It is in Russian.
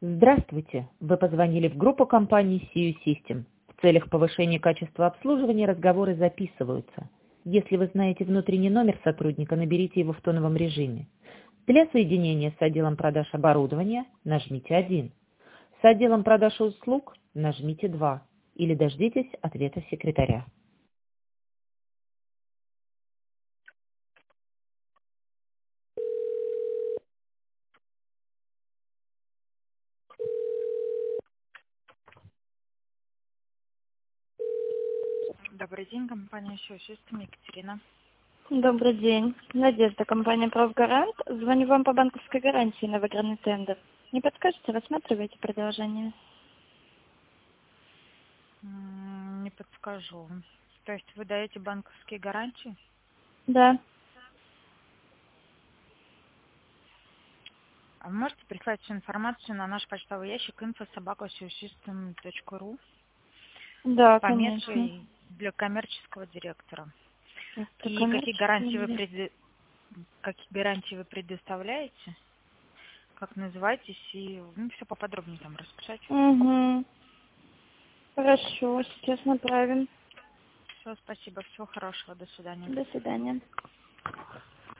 Здравствуйте! Вы позвонили в группу компании CU System. В целях повышения качества обслуживания разговоры записываются. Если вы знаете внутренний номер сотрудника, наберите его в тоновом режиме. Для соединения с отделом продаж оборудования нажмите 1. С отделом продаж услуг нажмите 2. Или дождитесь ответа секретаря. Добрый день, компания «Show System», Екатерина. Добрый день. Надежда, компания «Правгарант». Звоню вам по банковской гарантии на выигранный тендер. Не подскажете, рассматриваете предложение? Не подскажу. То есть вы даете банковские гарантии? Да. А вы можете прислать всю информацию на наш почтовый ящик info@showsystem.ru Да, с конечно. пометкой для коммерческого директора. Это И какие гарантии коммерческий. какие гарантии вы предоставляете? Как называетесь? И все поподробнее там расписать. Угу. Хорошо, сейчас направим. Все, спасибо, всего хорошего, до свидания. До свидания.